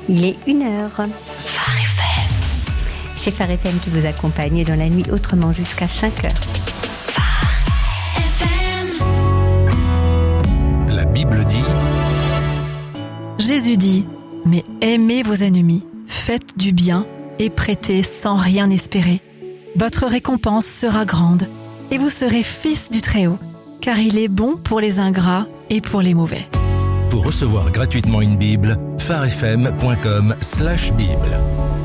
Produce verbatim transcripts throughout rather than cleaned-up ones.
Il est une heure. Phare F M. C'est Phare F M qui vous accompagne dans la nuit autrement jusqu'à cinq heures. Phare F M. La Bible dit... Jésus dit, mais aimez vos ennemis, faites du bien et prêtez sans rien espérer. Votre récompense sera grande et vous serez fils du Très-Haut, car il est bon pour les ingrats et pour les mauvais. Pour recevoir gratuitement une Bible, pharefm.com slash Bible.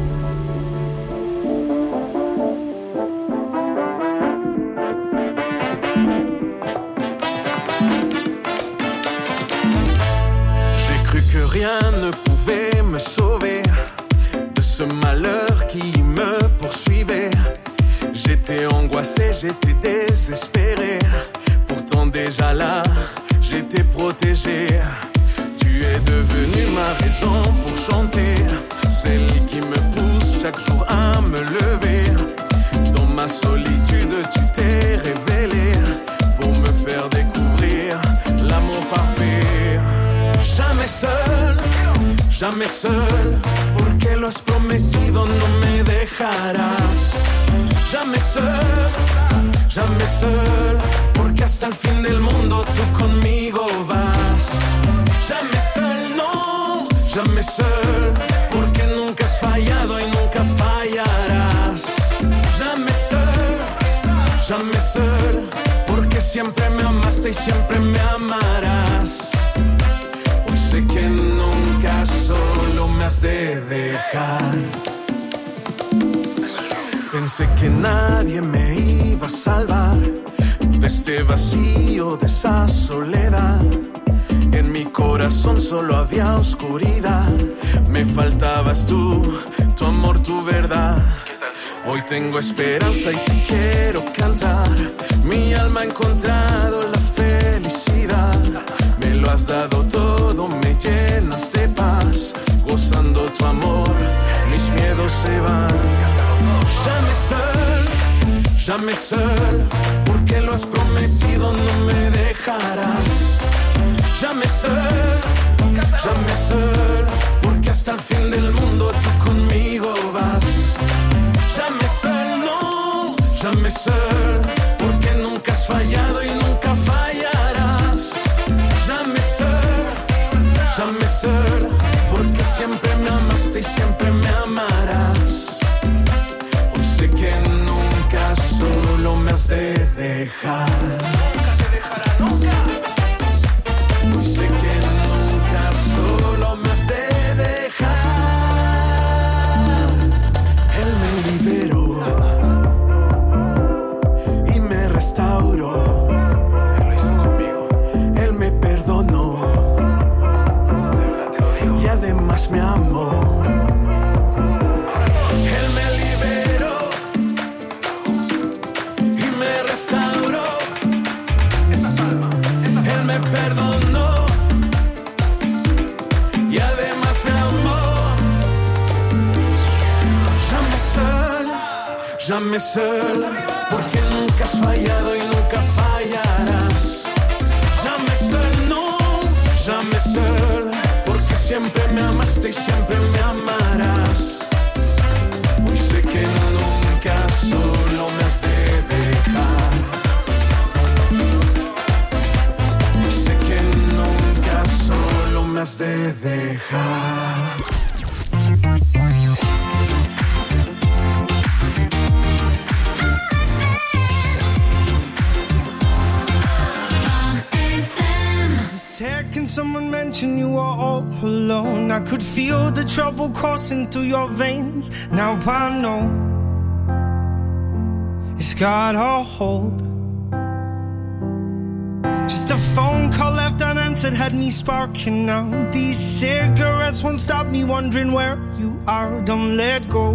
J'ai cru que rien ne pouvait me sauver de ce malheur qui me poursuivait. J'étais angoissé, j'étais désespéré. Pourtant déjà là, j'étais protégé. Tu es devenue ma raison pour chanter, celle qui me pousse chaque jour à me lever. Dans ma solitude, tu t'es révélé pour me faire découvrir l'amour parfait. Jamais seul, jamais seul, porque lo has prometido, no me dejarás. Jamais seul, jamais seul, porque hasta el fin del mundo tú conmigo vas. Jamais seul, no, jamais seul, porque nunca has fallado y nunca fallarás. Jamais seul, jamais seul, porque siempre me amaste y siempre me amarás. Hoy sé que nunca solo me has de dejar. Pensé que nadie me iba a salvar de este vacío, de esa soledad. En mi corazón solo había oscuridad. Me faltabas tú, tu amor, tu verdad. Hoy tengo esperanza y te quiero cantar. Mi alma ha encontrado la felicidad. Me lo has dado todo, me llenas de paz. Gozando tu amor, mis miedos se van. Jamais seul, jamais seul, porque lo has prometido, no me dejarás. Jamais seul, jamais seul, porque hasta el fin del mundo tú conmigo vas. Jamais seul, no, jamais seul, porque nunca has fallado y nunca fallarás. Jamais seul, jamais seul, porque siempre me amaste y siempre me amarás. Hoy sé que nunca solo me has de dejar. Nunca te dejará, nunca. Hoy sé que nunca solo me has de dejar. Él me liberó y me restauró. Él lo hizo conmigo. Él me perdonó. De verdad te lo digo. Y además me amó. Él me liberó y me restauró. Esa salva, esa salva. Él me perdonó. Jamais seul, porque nunca has fallado y nunca fallarás. Jamais seul, no, jamais seul, porque siempre me amaste y siempre me amarás. Hoy sé que nunca solo me has de dejar. Hoy sé que nunca solo me has de dejar. Second someone mentioned you were all alone, I could feel the trouble coursing through your veins. Now I know it's got a hold. Just a phone call left unanswered had me sparking now. These cigarettes won't stop me wondering where you are. Don't let go,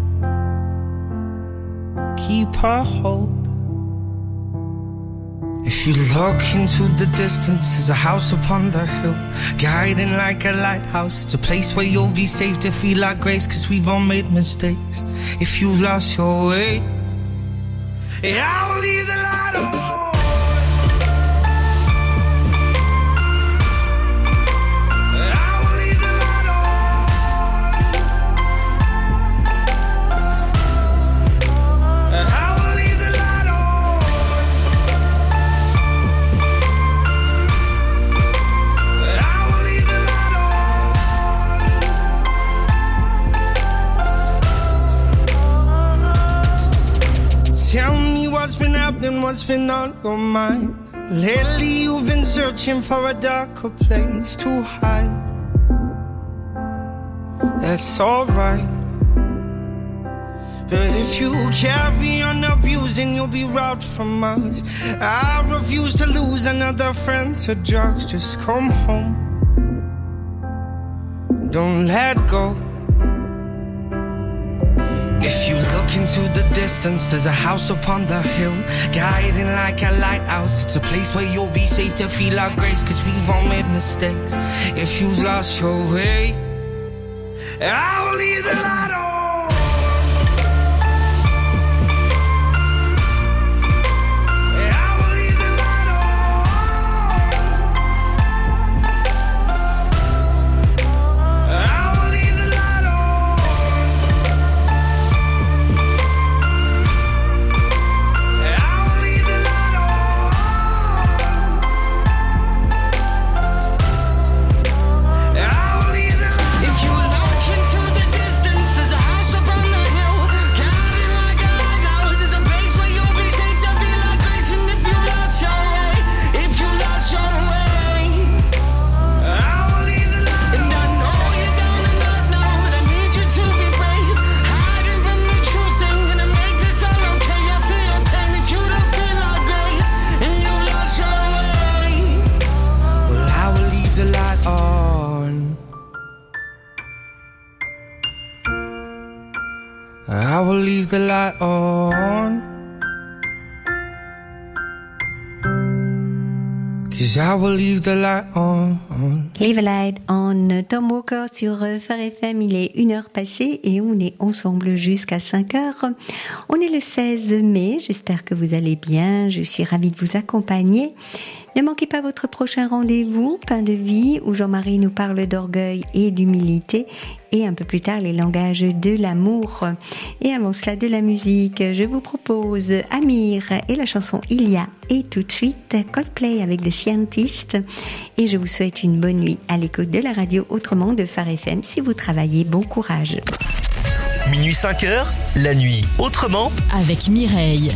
keep a hold. If you look into the distance, there's a house upon the hill, guiding like a lighthouse. It's a place where you'll be safe to feel like grace, cause we've all made mistakes. If you've lost your way, yeah, I will leave the light on. I will leave the light on. what's been on your mind. Lately you've been searching for a darker place to hide. That's alright. But if you carry on abusing, you'll be robbed from us. I refuse to lose another friend to drugs. Just come home. Don't let go. If you look into the distance, there's a house upon the hill, guiding like a lighthouse. It's a place where you'll be safe to feel our grace, cause we've all made mistakes. If you've lost your way, I will leave the light on. I will leave the light on, 'cause I will leave the light on. Leave the light on, Tom Walker sur Phare F M. Il est une heure passée et on est ensemble jusqu'à cinq heures. On est le seize mai, j'espère que vous allez bien, je suis ravie de vous accompagner. Ne manquez pas votre prochain rendez-vous, Pain de vie, où Jean-Marie nous parle d'orgueil et d'humilité, et un peu plus tard les langages de l'amour. Et avant cela, de la musique. Je vous propose Amir et la chanson Il y a, et tout de suite Coldplay avec The Scientist. Et je vous souhaite une bonne nuit à l'écoute de la radio autrement de Phare F M. Si vous travaillez, bon courage. Minuit cinq heures, la nuit autrement avec Mireille.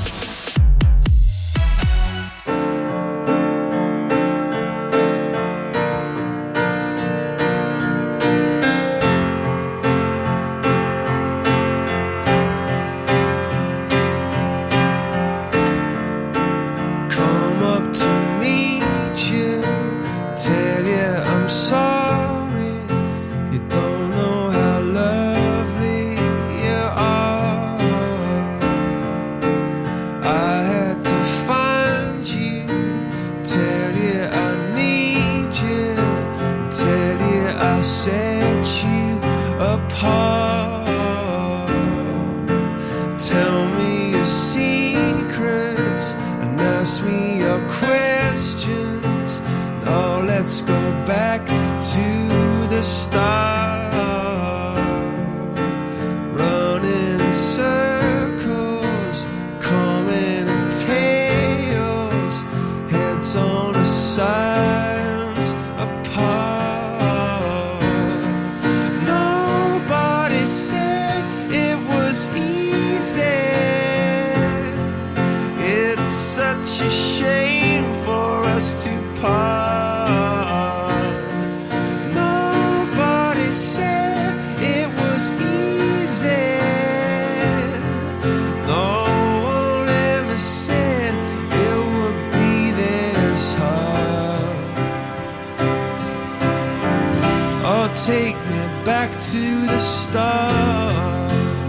Take me back to the start.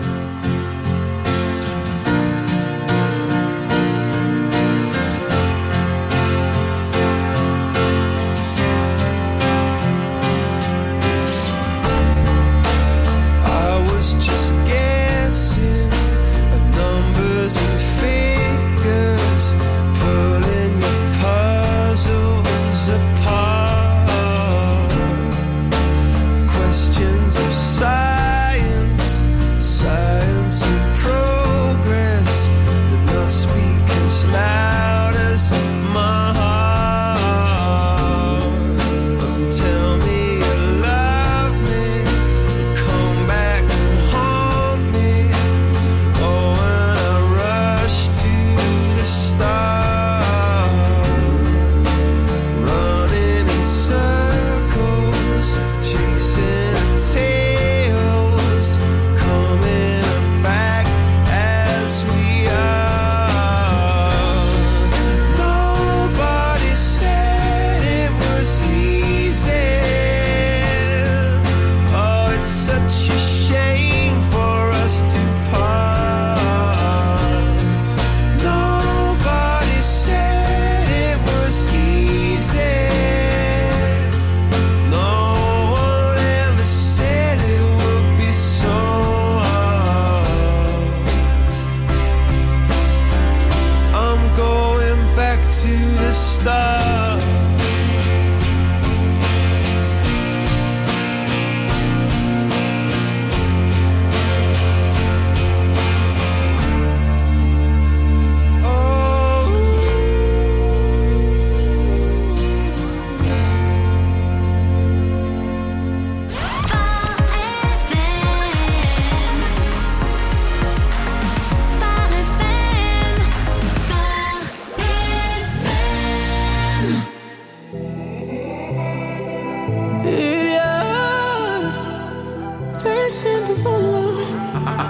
I was just guessing at numbers and figures, pulling the puzzles apart. Questions of science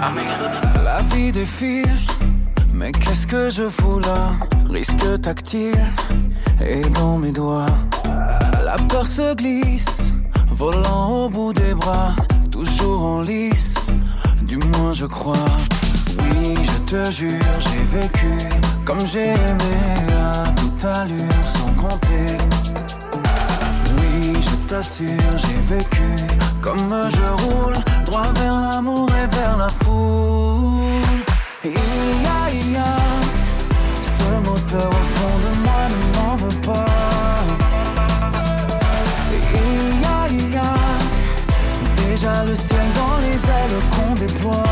La vie défile, mais qu'est-ce que je fous là? Risque tactile et dans mes doigts. La peur se glisse, volant au bout des bras, toujours en lice, du moins je crois. Oui, je te jure, j'ai vécu comme j'ai aimé à toute allure, sans compter. Oui, je t'assure, j'ai vécu comme je roule, droit vers l'amour et vers la foule. Il y a, il y a ce moteur au fond de moi, ne m'en veux pas. Il y a, il y a déjà le ciel dans les ailes qu'on déploie.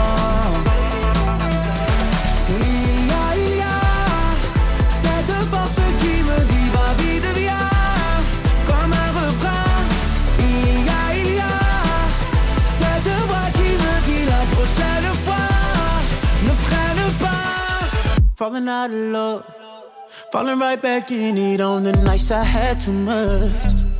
Il y a, il y a cette force qui me dit va vite, viens, comme un refrain. Il y a, il y a cette voix qui me dit la prochaine fois, ne freine pas. Falling out of love, falling right back in it on the nights I had too much.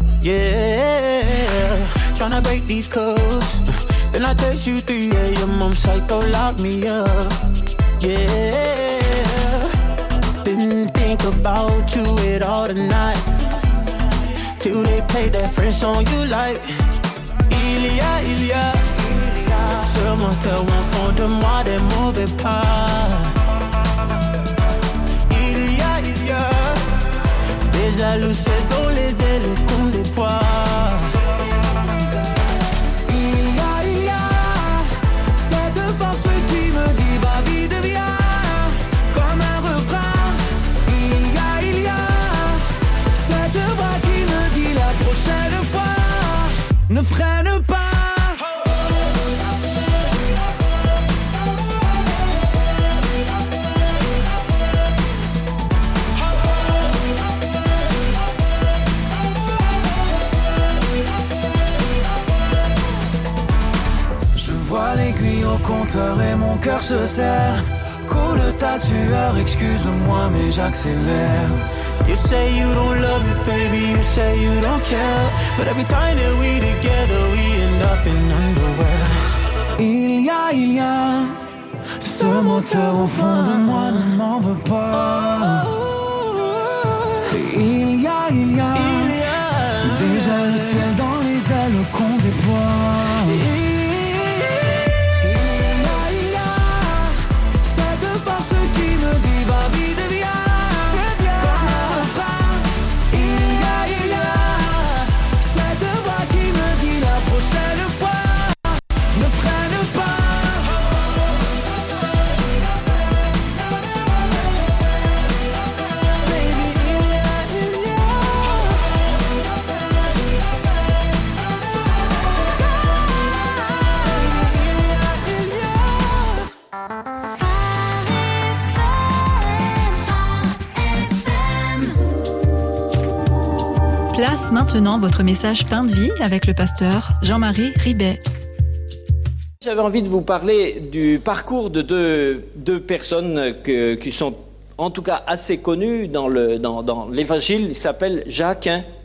Yeah, tryna break these codes. Then I text you three a.m. I'm psycho, lock me up. Yeah, didn't think about you at all tonight, till they played that French song you like. Il y a, il y a ce moteur au fond de moi, des mauvais pas. Il y a, il y a déjà le ciel dans les ailes qu'on déploie. Il y a, il y a cette force qui me dit va vite, viens, comme un refrain. Il y a, il y a cette voix qui me dit la prochaine fois, ne freine pas. Je vois l'aiguille au compteur et mon cœur se serre. Coule ta sueur, excuse-moi mais j'accélère. You say you don't love me, baby, you say you don't care, but every time that we together, we end up in underwear. Il y a, il y a ce moteur au fond de moi, ne m'en veux pas. Il y a, il y a déjà le ciel dans les ailes qu'on déploie. Place maintenant votre message Pain de vie avec le pasteur Jean-Marie Ribet. J'avais envie de vous parler du parcours de deux, deux personnes que, qui sont en tout cas assez connues dans, le, dans, dans l'évangile. Ils s'appellent Jacques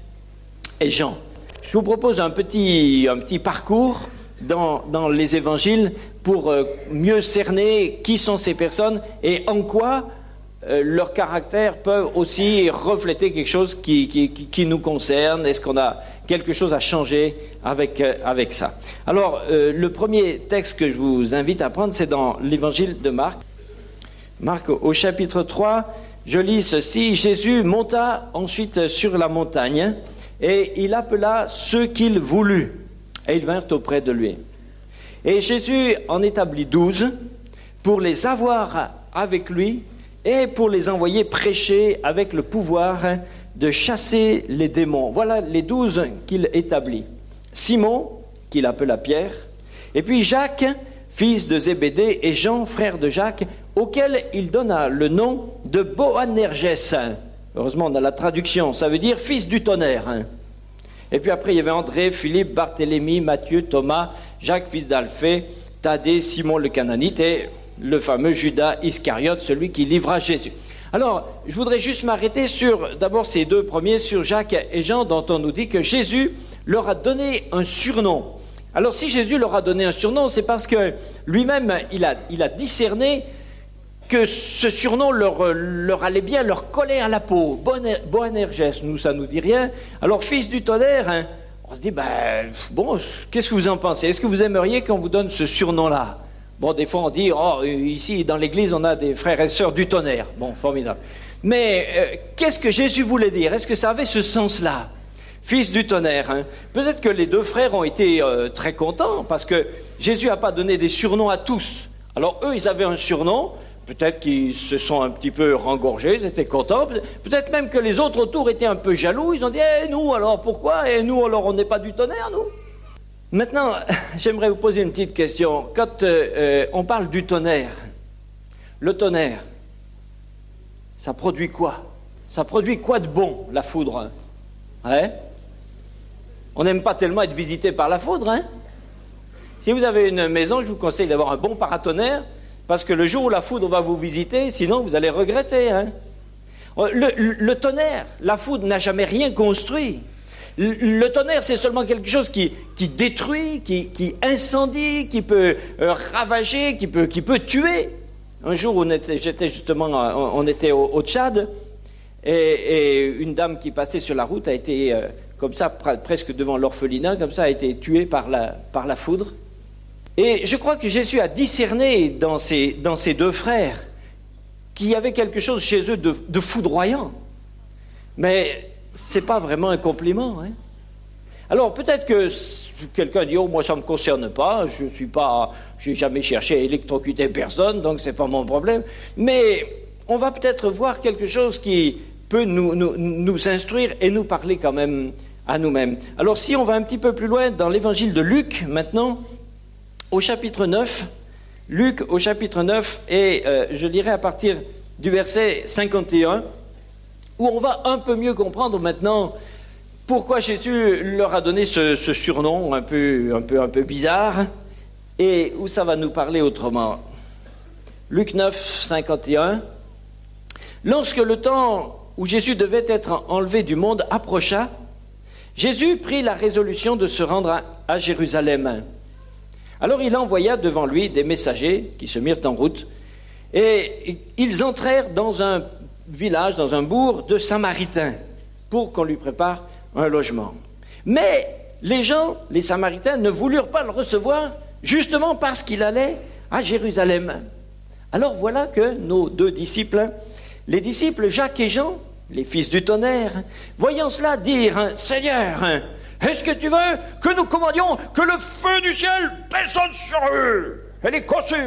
et Jean. Je vous propose un petit, un petit parcours dans, dans les évangiles pour mieux cerner qui sont ces personnes et en quoi euh, leur caractère peut aussi refléter quelque chose qui, qui, qui, qui nous concerne. Est-ce qu'on a quelque chose à changer avec, euh, avec ça? Alors, euh, le premier texte que je vous invite à prendre, c'est dans l'évangile de Marc. Marc, au chapitre trois, je lis ceci. Jésus monta ensuite sur la montagne et il appela ceux qu'il voulut et ils vinrent auprès de lui. Et Jésus en établit douze pour les avoir avec lui et pour les envoyer prêcher avec le pouvoir de chasser les démons. Voilà les douze qu'il établit. Simon, qu'il appela Pierre, et puis Jacques, fils de Zébédée, et Jean, frère de Jacques, auquel il donna le nom de Boanerges. Heureusement, on a la traduction, ça veut dire fils du tonnerre. Et puis après, il y avait André, Philippe, Barthélemy, Matthieu, Thomas, Jacques, fils d'Alphée, Thaddée, Simon le Cananite et le fameux Judas Iscariote, celui qui livra Jésus. Alors, je voudrais juste m'arrêter sur, d'abord ces deux premiers, sur Jacques et Jean, dont on nous dit que Jésus leur a donné un surnom. Alors si Jésus leur a donné un surnom, c'est parce que lui-même, il a, il a discerné que ce surnom leur, leur allait bien, leur collait à la peau. Boanerges, nous, ça nous dit rien. Alors, fils du tonnerre, hein, on se dit, ben, bon, qu'est-ce que vous en pensez? Est-ce que vous aimeriez qu'on vous donne ce surnom-là? Bon, des fois, on dit, oh, ici, dans l'église, on a des frères et sœurs du tonnerre. Bon, formidable. Mais, euh, qu'est-ce que Jésus voulait dire? Est-ce que ça avait ce sens-là? Fils du tonnerre. Hein. Peut-être que les deux frères ont été euh, très contents, parce que Jésus n'a pas donné des surnoms à tous. Alors, eux, ils avaient un surnom. Peut-être qu'ils se sont un petit peu rengorgés, ils étaient contents. Peut-être même que les autres autour étaient un peu jaloux. Ils ont dit, eh, nous, alors pourquoi? Et nous, alors on n'est pas du tonnerre, nous? Maintenant, j'aimerais vous poser une petite question. Quand euh, on parle du tonnerre, le tonnerre, ça produit quoi? Ça produit quoi de bon, la foudre? Hein? On n'aime pas tellement être visité par la foudre. Hein? Si vous avez une maison, je vous conseille d'avoir un bon paratonnerre, parce que le jour où la foudre va vous visiter, sinon vous allez regretter. Hein? Le, le, le tonnerre, la foudre n'a jamais rien construit. Le, le tonnerre, c'est seulement quelque chose qui, qui détruit, qui, qui incendie, qui peut euh, ravager, qui peut, qui peut tuer. Un jour, on était, j'étais justement, on était au, au Tchad, et, et une dame qui passait sur la route a été, euh, comme ça, pre- presque devant l'orphelinat, comme ça, a été tuée par la, par la foudre. Et je crois que Jésus a discerné dans ces, dans ces deux frères qu'il y avait quelque chose chez eux de, de foudroyant. Mais ce n'est pas vraiment un compliment. Hein? Alors peut-être que quelqu'un dit « Oh, moi ça ne me concerne pas, je suis pas, je n'ai jamais cherché à électrocuter personne, donc ce n'est pas mon problème. » Mais on va peut-être voir quelque chose qui peut nous, nous, nous instruire et nous parler quand même à nous-mêmes. Alors si on va un petit peu plus loin dans l'évangile de Luc maintenant, au chapitre neuf, Luc au chapitre neuf, et euh, je lirai à partir du verset cinquante et un, où on va un peu mieux comprendre maintenant pourquoi Jésus leur a donné ce, ce surnom un peu, un peu, un peu bizarre, et où ça va nous parler autrement. Luc neuf, cinquante et un. Lorsque le temps où Jésus devait être enlevé du monde approcha, Jésus prit la résolution de se rendre à, à Jérusalem. Alors il envoya devant lui des messagers qui se mirent en route, et ils entrèrent dans un village, dans un bourg de Samaritains, pour qu'on lui prépare un logement. Mais les gens, les Samaritains, ne voulurent pas le recevoir, justement parce qu'il allait à Jérusalem. Alors voilà que nos deux disciples, les disciples Jacques et Jean, les fils du tonnerre, voyant cela, dirent « Seigneur, est-ce que tu veux que nous commandions que le feu du ciel descende sur eux et les consume ?»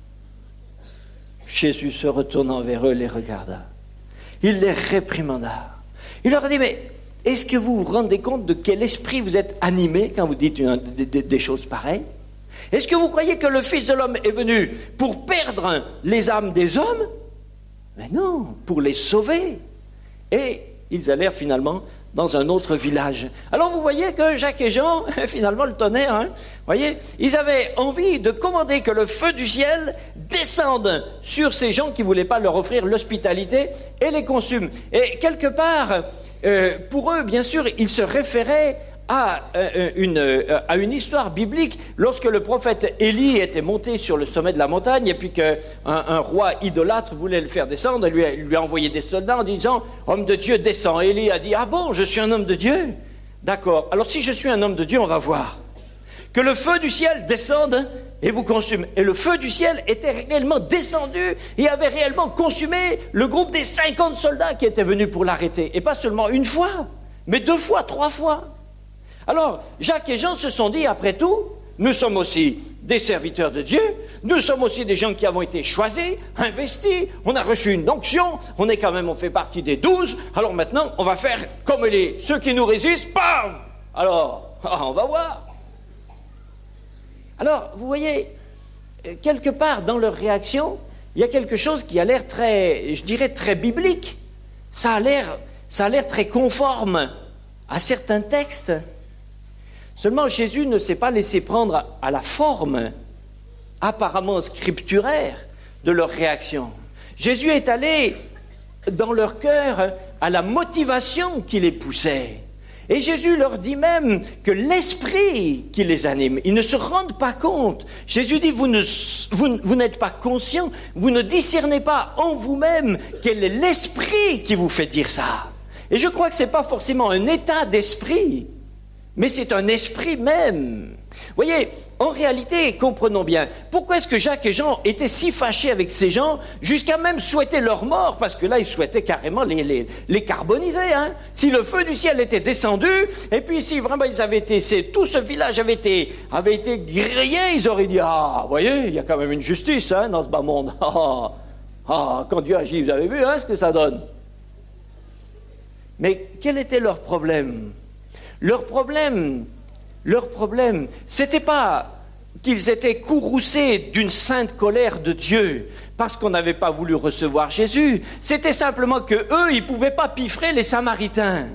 Jésus se retournant vers eux les regarda. Il les réprimanda. Il leur a dit « Mais est-ce que vous vous rendez compte de quel esprit vous êtes animés quand vous dites une, des, des choses pareilles? Est-ce que vous croyez que le Fils de l'homme est venu pour perdre les âmes des hommes? Mais non, pour les sauver. » Et ils allèrent finalement dans un autre village. Alors vous voyez que Jacques et Jean, finalement le tonnerre, hein, voyez, ils avaient envie de commander que le feu du ciel descende sur ces gens qui ne voulaient pas leur offrir l'hospitalité et les consume. Et quelque part, euh, pour eux, bien sûr, ils se référaient à, euh, une, euh, à une histoire biblique lorsque le prophète Élie était monté sur le sommet de la montagne et puis qu'un un roi idolâtre voulait le faire descendre, lui, lui a envoyé des soldats en disant « Homme de Dieu, descends ». Élie a dit « Ah bon, je suis un homme de Dieu ?» D'accord, alors si je suis un homme de Dieu, on va voir. Que le feu du ciel descende et vous consume. Et le feu du ciel était réellement descendu et avait réellement consumé le groupe des cinquante soldats qui étaient venus pour l'arrêter. Et pas seulement une fois, mais deux fois, trois fois. Alors, Jacques et Jean se sont dit, après tout, nous sommes aussi des serviteurs de Dieu, nous sommes aussi des gens qui avons été choisis, investis, on a reçu une onction, on est quand même, on fait partie des douze, alors maintenant, on va faire comme les, ceux qui nous résistent, bam! Alors, on va voir. Alors, vous voyez, quelque part dans leur réaction, il y a quelque chose qui a l'air très, je dirais, très biblique. Ça a l'air, ça a l'air très conforme à certains textes. Seulement, Jésus ne s'est pas laissé prendre à la forme apparemment scripturaire de leur réaction. Jésus est allé dans leur cœur à la motivation qui les poussait. Et Jésus leur dit même que l'esprit qui les anime, ils ne se rendent pas compte. Jésus dit, vous, ne, vous, vous n'êtes pas conscients, vous ne discernez pas en vous-même quel est l'esprit qui vous fait dire ça. Et je crois que ce n'est pas forcément un état d'esprit, mais c'est un esprit même. Vous voyez, en réalité, comprenons bien, pourquoi est-ce que Jacques et Jean étaient si fâchés avec ces gens, jusqu'à même souhaiter leur mort, parce que là, ils souhaitaient carrément les, les, les carboniser. Hein. Si le feu du ciel était descendu, et puis si vraiment ils avaient été, c'est, tout ce village avait été, avait été grillé, ils auraient dit, ah, vous voyez, il y a quand même une justice hein, dans ce bas monde. Ah, ah, quand Dieu agit, vous avez vu hein, ce que ça donne. Mais quel était leur problème ? Leur problème... Leur problème, c'était pas qu'ils étaient courroucés d'une sainte colère de Dieu parce qu'on n'avait pas voulu recevoir Jésus. C'était simplement que eux, ils pouvaient pas piffrer les Samaritains.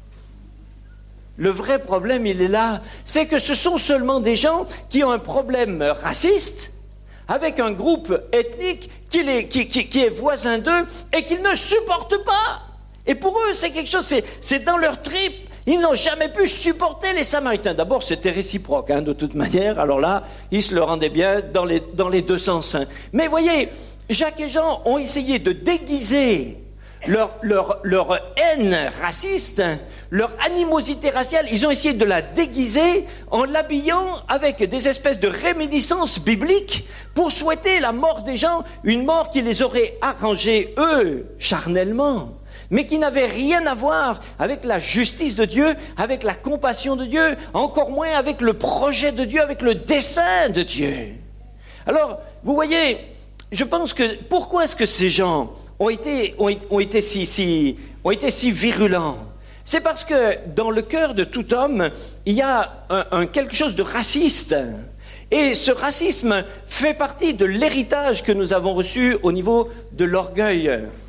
Le vrai problème, il est là, c'est que ce sont seulement des gens qui ont un problème raciste avec un groupe ethnique qui, les, qui, qui, qui est voisin d'eux et qu'ils ne supportent pas. Et pour eux, c'est quelque chose, c'est, c'est dans leur tripes. Ils n'ont jamais pu supporter les Samaritains. D'abord, c'était réciproque, hein, de toute manière. Alors là, ils se le rendaient bien dans les, dans les deux sens. Hein. Mais voyez, Jacques et Jean ont essayé de déguiser leur, leur, leur haine raciste, leur animosité raciale. Ils ont essayé de la déguiser en l'habillant avec des espèces de réminiscences bibliques pour souhaiter la mort des gens, une mort qui les aurait arrangés, eux, charnellement, mais qui n'avait rien à voir avec la justice de Dieu, avec la compassion de Dieu, encore moins avec le projet de Dieu, avec le dessein de Dieu. Alors, vous voyez, je pense que, pourquoi est-ce que ces gens ont été, ont, ont été, si, si, ont été si virulents ? C'est parce que dans le cœur de tout homme, il y a un, un, quelque chose de raciste. Et ce racisme fait partie de l'héritage que nous avons reçu au niveau de l'orgueil.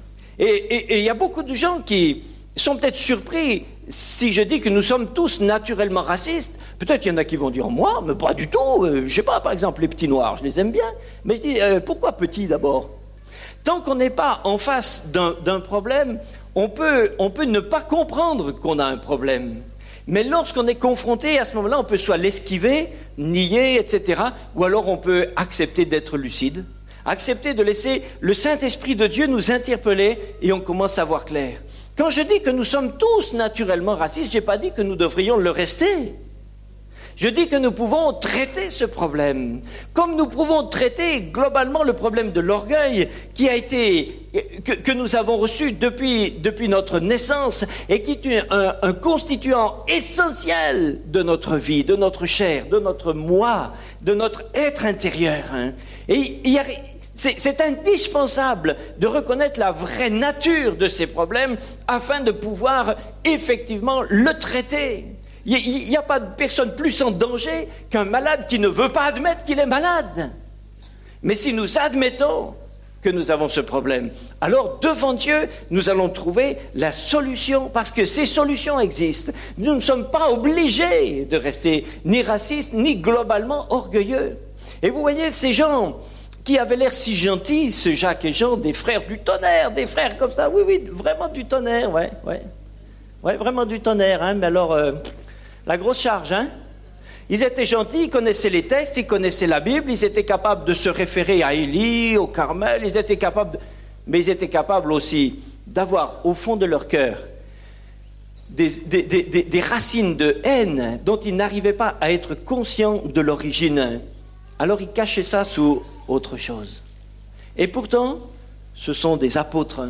Et il y a beaucoup de gens qui sont peut-être surpris si je dis que nous sommes tous naturellement racistes. Peut-être qu'il y en a qui vont dire « moi, mais pas du tout, euh, je ne sais pas, par exemple les petits noirs, je les aime bien. » Mais je dis euh, « pourquoi petits d'abord ?» Tant qu'on n'est pas en face d'un, d'un problème, on peut, on peut ne pas comprendre qu'on a un problème. Mais lorsqu'on est confronté, à ce moment-là, on peut soit l'esquiver, nier, et cetera, ou alors on peut accepter d'être lucide. Accepter de laisser le Saint-Esprit de Dieu nous interpeller et on commence à voir clair. Quand je dis que nous sommes tous naturellement racistes, je n'ai pas dit que nous devrions le rester. Je dis que nous pouvons traiter ce problème. Comme nous pouvons traiter globalement le problème de l'orgueil qui a été, que, que nous avons reçu depuis, depuis notre naissance et qui est un, un constituant essentiel de notre vie, de notre chair, de notre moi, de notre être intérieur. Hein. Et il y a... C'est, c'est indispensable de reconnaître la vraie nature de ces problèmes afin de pouvoir effectivement le traiter. Il n'y a pas de personne plus en danger qu'un malade qui ne veut pas admettre qu'il est malade. Mais si nous admettons que nous avons ce problème, alors devant Dieu, nous allons trouver la solution, parce que ces solutions existent. Nous ne sommes pas obligés de rester ni racistes, ni globalement orgueilleux. Et vous voyez, ces gens qui avaient l'air si gentils, ce Jacques et Jean, des frères du tonnerre, des frères comme ça, oui, oui, vraiment du tonnerre, ouais, ouais, ouais, vraiment du tonnerre, hein, mais alors, euh, la grosse charge, hein. Ils étaient gentils, ils connaissaient les textes, ils connaissaient la Bible, ils étaient capables de se référer à Élie, au Carmel, ils étaient capables, de... mais ils étaient capables aussi d'avoir au fond de leur cœur des, des, des, des, des racines de haine dont ils n'arrivaient pas à être conscients de l'origine. Alors ils cachaient ça sous autre chose. Et pourtant, ce sont des apôtres.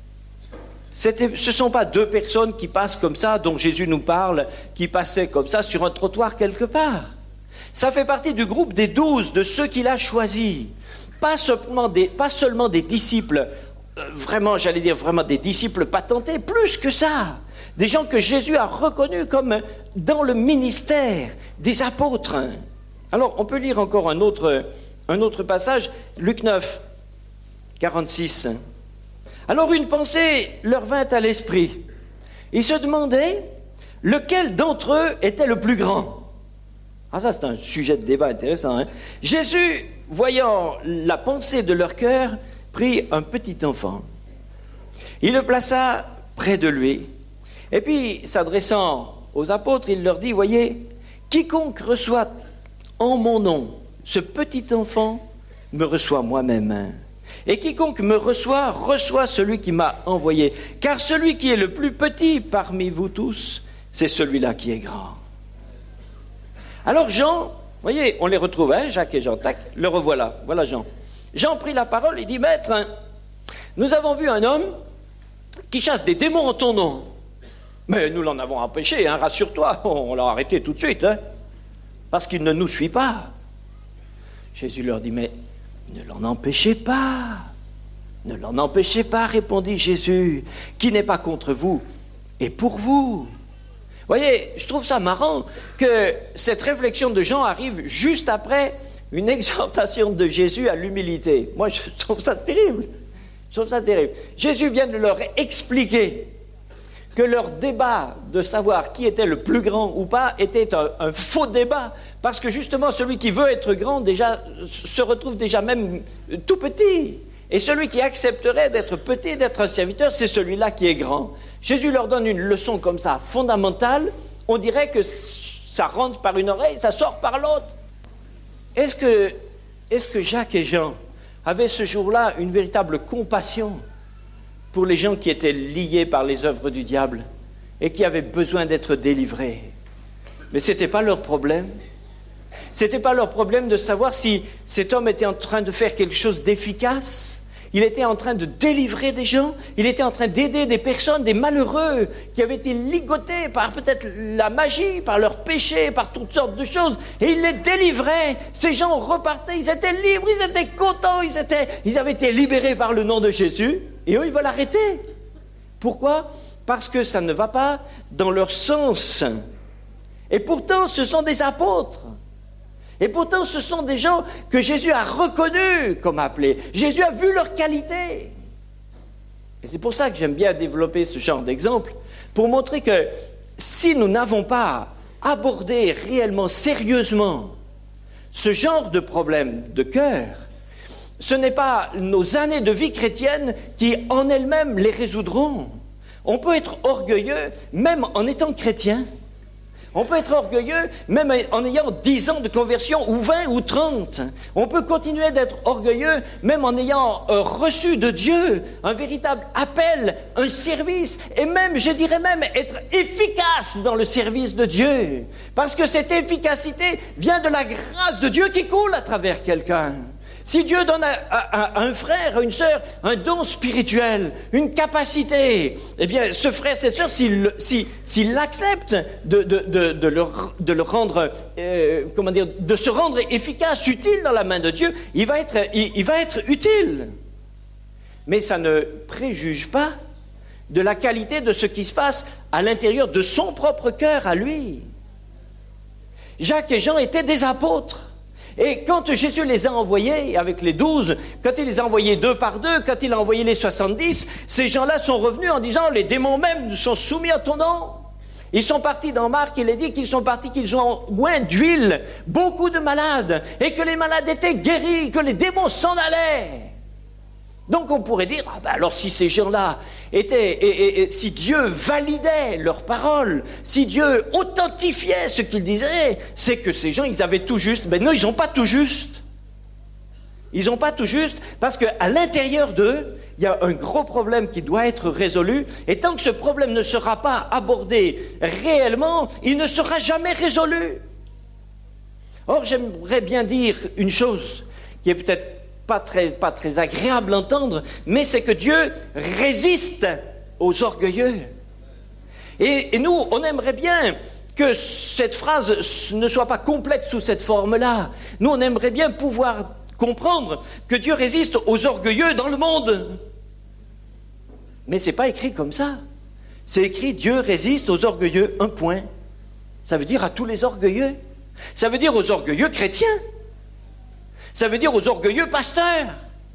C'était, ce ne sont pas deux personnes qui passent comme ça, dont Jésus nous parle, qui passaient comme ça sur un trottoir quelque part. Ça fait partie du groupe des douze, de ceux qu'il a choisis. Pas seulement des, pas seulement des disciples, euh, vraiment, j'allais dire vraiment des disciples patentés, plus que ça. Des gens que Jésus a reconnus comme dans le ministère des apôtres. Alors, on peut lire encore un autre... Un autre passage, Luc neuf, quarante-six. Alors une pensée leur vint à l'esprit. Ils se demandaient lequel d'entre eux était le plus grand. Ah, ça c'est un sujet de débat intéressant. Hein? Jésus, voyant la pensée de leur cœur, prit un petit enfant. Il le plaça près de lui. Et puis, s'adressant aux apôtres, il leur dit, voyez, quiconque reçoit en mon nom ce petit enfant me reçoit moi-même. Et quiconque me reçoit, reçoit celui qui m'a envoyé. Car celui qui est le plus petit parmi vous tous, c'est celui-là qui est grand. Alors Jean, vous voyez, on les retrouve, hein, Jacques et Jean, tac, le revoilà, voilà Jean. Jean prit la parole et dit, maître, hein, nous avons vu un homme qui chasse des démons en ton nom. Mais nous l'en avons empêché, hein, rassure-toi, on l'a arrêté tout de suite, hein, parce qu'il ne nous suit pas. Jésus leur dit, mais ne l'en empêchez pas, ne l'en empêchez pas, répondit Jésus, qui n'est pas contre vous et pour vous. Vous voyez, je trouve ça marrant que cette réflexion de Jean arrive juste après une exhortation de Jésus à l'humilité. Moi, je trouve ça terrible. Je trouve ça terrible. Jésus vient de leur expliquer que leur débat de savoir qui était le plus grand ou pas était un, un faux débat, parce que justement celui qui veut être grand déjà se retrouve déjà même tout petit, et celui qui accepterait d'être petit, d'être un serviteur, c'est celui-là qui est grand. Jésus leur donne une leçon comme ça, fondamentale, on dirait que ça rentre par une oreille, ça sort par l'autre. Est-ce que, est-ce que Jacques et Jean avaient ce jour-là une véritable compassion pour les gens qui étaient liés par les œuvres du diable et qui avaient besoin d'être délivrés? Mais ce n'était pas leur problème. Ce n'était pas leur problème de savoir si cet homme était en train de faire quelque chose d'efficace. Il était en train de délivrer des gens, il était en train d'aider des personnes, des malheureux qui avaient été ligotés par peut-être la magie, par leurs péchés, par toutes sortes de choses, et il les délivrait. Ces gens repartaient, ils étaient libres, ils étaient contents, ils, étaient, ils avaient été libérés par le nom de Jésus, et eux ils veulent arrêter. Pourquoi ? Parce que ça ne va pas dans leur sens. Et pourtant ce sont des apôtres. Et pourtant, ce sont des gens que Jésus a reconnus comme appelés. Jésus a vu leur qualité. Et c'est pour ça que j'aime bien développer ce genre d'exemple, pour montrer que si nous n'avons pas abordé réellement, sérieusement, ce genre de problème de cœur, ce n'est pas nos années de vie chrétienne qui, en elles-mêmes, les résoudront. On peut être orgueilleux, même en étant chrétien. On peut être orgueilleux même en ayant dix ans de conversion ou vingt ou trente. On peut continuer d'être orgueilleux même en ayant euh, reçu de Dieu un véritable appel, un service, et même, je dirais même, être efficace dans le service de Dieu. Parce que cette efficacité vient de la grâce de Dieu qui coule à travers quelqu'un. Si Dieu donne à, à, à un frère, à une sœur, un don spirituel, une capacité, eh bien, ce frère, cette sœur, s'il, s'il, s'il accepte de, de, de, de, le, de le rendre, euh, comment dire, de se rendre efficace, utile dans la main de Dieu, il va être, il, il va être utile. Mais ça ne préjuge pas de la qualité de ce qui se passe à l'intérieur de son propre cœur à lui. Jacques et Jean étaient des apôtres. Et quand Jésus les a envoyés avec les douze, quand il les a envoyés deux par deux, quand il a envoyé les soixante-dix, ces gens-là sont revenus en disant « Les démons même sont soumis à ton nom ». Ils sont partis dans Marc, il est dit qu'ils sont partis, qu'ils ont oint d'huile beaucoup de malades, et que les malades étaient guéris, que les démons s'en allaient. Donc on pourrait dire, ah ben alors si ces gens-là étaient, et, et, et, si Dieu validait leurs paroles, si Dieu authentifiait ce qu'ils disaient, c'est que ces gens, ils avaient tout juste. Ben non, ils n'ont pas tout juste. Ils n'ont pas tout juste parce qu'à l'intérieur d'eux, il y a un gros problème qui doit être résolu, et tant que ce problème ne sera pas abordé réellement, il ne sera jamais résolu. Or, j'aimerais bien dire une chose qui est peut-être Pas très, pas très agréable à entendre, mais c'est que Dieu résiste aux orgueilleux. Et, et nous, on aimerait bien que cette phrase ne soit pas complète sous cette forme-là. Nous, on aimerait bien pouvoir comprendre que Dieu résiste aux orgueilleux dans le monde. Mais ce n'est pas écrit comme ça. C'est écrit Dieu résiste aux orgueilleux, un point. Ça veut dire à tous les orgueilleux. Ça veut dire aux orgueilleux chrétiens. Ça veut dire aux orgueilleux pasteurs.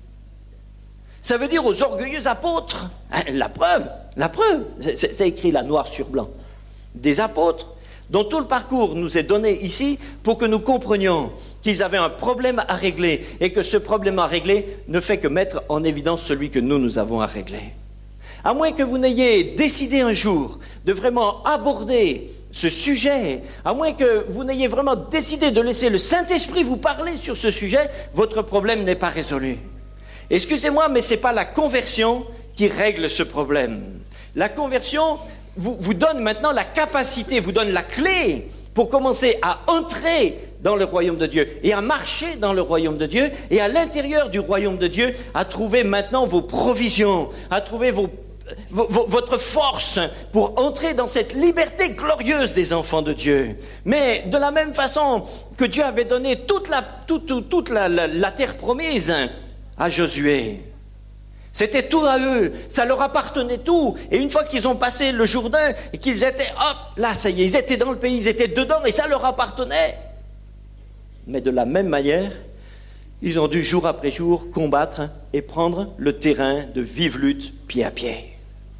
Ça veut dire aux orgueilleux apôtres. La preuve, la preuve, c'est, c'est écrit là, noir sur blanc. Des apôtres dont tout le parcours nous est donné ici pour que nous comprenions qu'ils avaient un problème à régler et que ce problème à régler ne fait que mettre en évidence celui que nous, nous avons à régler. À moins que vous n'ayez décidé un jour de vraiment aborder ce sujet, à moins que vous n'ayez vraiment décidé de laisser le Saint-Esprit vous parler sur ce sujet, votre problème n'est pas résolu. Excusez-moi, mais ce n'est pas la conversion qui règle ce problème. La conversion vous, vous donne maintenant la capacité, vous donne la clé pour commencer à entrer dans le royaume de Dieu et à marcher dans le royaume de Dieu et à l'intérieur du royaume de Dieu, à trouver maintenant vos provisions, à trouver vos, vos, votre force pour entrer dans cette liberté glorieuse des enfants de Dieu. Mais de la même façon que Dieu avait donné toute la, toute, toute, toute la, la, la terre promise à Josué, c'était tout à eux, ça leur appartenait tout. Et une fois qu'ils ont passé le Jourdain et qu'ils étaient, hop, là ça y est, ils étaient dans le pays, ils étaient dedans et ça leur appartenait. Mais de la même manière, ils ont dû jour après jour combattre et prendre le terrain de vive lutte pied à pied.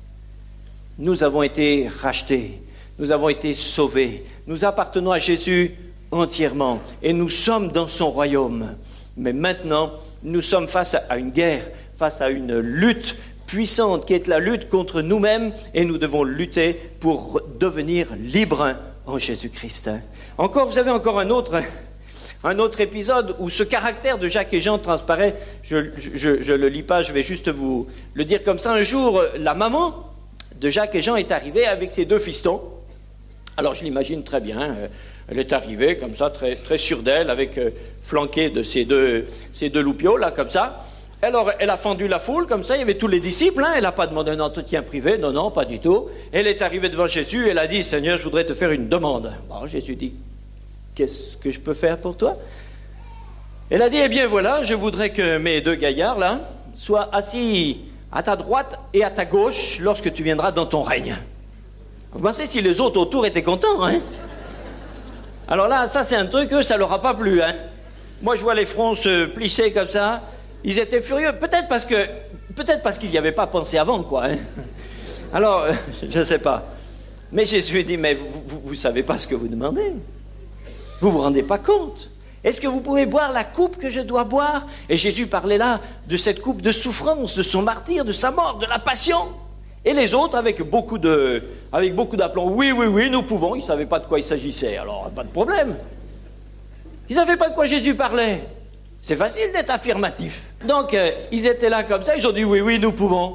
Nous avons été rachetés, nous avons été sauvés, nous appartenons à Jésus entièrement et nous sommes dans son royaume. Mais maintenant, nous sommes face à une guerre, face à une lutte puissante qui est la lutte contre nous-mêmes et nous devons lutter pour devenir libres en Jésus-Christ. Encore, vous avez encore un autre... Un autre épisode où ce caractère de Jacques et Jean transparaît, je ne le lis pas, je vais juste vous le dire comme ça. Un jour, la maman de Jacques et Jean est arrivée avec ses deux fistons. Alors je l'imagine très bien, elle est arrivée comme ça, très, très sûre d'elle, avec euh, flanquée de ses deux, ses deux loupiaux, là, comme ça. Alors elle a fendu la foule, comme ça, il y avait tous les disciples, hein, elle n'a pas demandé un entretien privé, non, non, pas du tout. Elle est arrivée devant Jésus, elle a dit, Seigneur, je voudrais te faire une demande. Bon, Jésus dit, qu'est-ce que je peux faire pour toi? Elle a dit, eh bien voilà, je voudrais que mes deux gaillards, là, soient assis à ta droite et à ta gauche lorsque tu viendras dans ton règne. Vous pensez si les autres autour étaient contents, hein? Alors là, ça c'est un truc, eux, ça leur a pas plu, hein? Moi, je vois les fronts se plisser comme ça, ils étaient furieux, peut-être parce que, peut-être parce qu'ils n'y avaient pas pensé avant, quoi, hein? Alors, euh, je ne sais pas. Mais Jésus dit, mais vous ne savez pas ce que vous demandez. Vous ne vous rendez pas compte? Est-ce que vous pouvez boire la coupe que je dois boire? Et Jésus parlait là de cette coupe de souffrance, de son martyre, de sa mort, de la passion. Et les autres, avec beaucoup de, avec beaucoup d'aplomb, oui, oui, oui, nous pouvons. Ils ne savaient pas de quoi il s'agissait, alors pas de problème. Ils ne savaient pas de quoi Jésus parlait. C'est facile d'être affirmatif. Donc, euh, ils étaient là comme ça, ils ont dit, oui, oui, nous pouvons.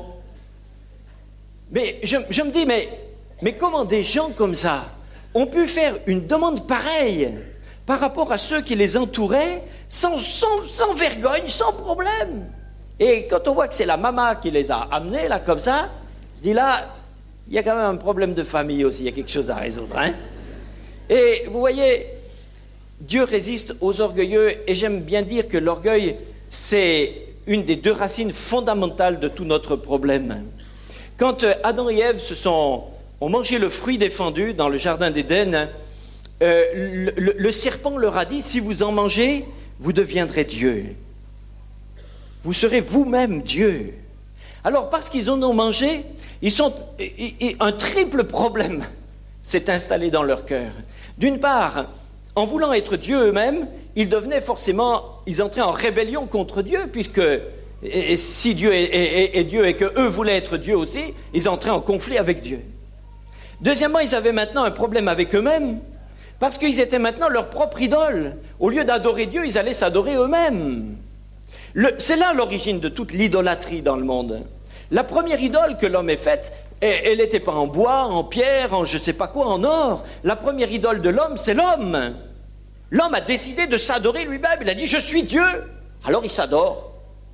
Mais je, je me dis, mais, mais comment des gens comme ça ont pu faire une demande pareille par rapport à ceux qui les entouraient, sans, sans, sans vergogne, sans problème. Et quand on voit que c'est la maman qui les a amenés, là, comme ça, je dis là, il y a quand même un problème de famille aussi, il y a quelque chose à résoudre, hein. Et vous voyez, Dieu résiste aux orgueilleux, et j'aime bien dire que l'orgueil, c'est une des deux racines fondamentales de tout notre problème. Quand Adam et Ève se sont, ont mangé le fruit défendu dans le jardin d'Éden, Euh, le, le, le serpent leur a dit, si vous en mangez, vous deviendrez Dieu. Vous serez vous-même Dieu. Alors, parce qu'ils en ont mangé, ils sont, et, et un triple problème s'est installé dans leur cœur. D'une part, en voulant être Dieu eux-mêmes, ils devenaient forcément, ils entraient en rébellion contre Dieu, puisque et, et si Dieu est, est, est Dieu et qu'eux voulaient être Dieu aussi, ils entraient en conflit avec Dieu. Deuxièmement, ils avaient maintenant un problème avec eux-mêmes, parce qu'ils étaient maintenant leur propre idole. Au lieu d'adorer Dieu, ils allaient s'adorer eux-mêmes. Le, c'est là l'origine de toute l'idolâtrie dans le monde. La première idole que l'homme ait faite, elle n'était pas en bois, en pierre, en je ne sais pas quoi, en or. La première idole de l'homme, c'est l'homme. L'homme a décidé de s'adorer lui-même. Il a dit, je suis Dieu. Alors il s'adore.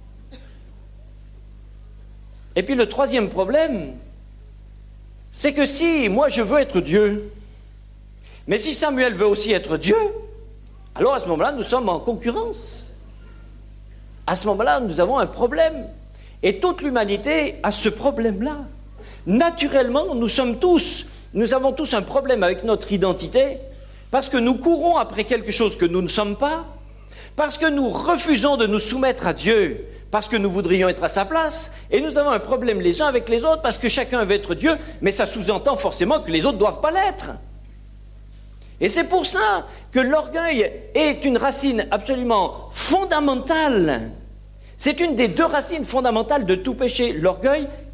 Et puis le troisième problème, c'est que si moi je veux être Dieu, mais si Samuel veut aussi être Dieu, alors à ce moment-là, nous sommes en concurrence. À ce moment-là, nous avons un problème. Et toute l'humanité a ce problème-là. Naturellement, nous sommes tous, nous avons tous un problème avec notre identité, parce que nous courons après quelque chose que nous ne sommes pas, parce que nous refusons de nous soumettre à Dieu, parce que nous voudrions être à sa place, et nous avons un problème les uns avec les autres, parce que chacun veut être Dieu, mais ça sous-entend forcément que les autres ne doivent pas l'être. Et c'est pour ça que l'orgueil est une racine absolument fondamentale. C'est une des deux racines fondamentales de tout péché, l'orgueil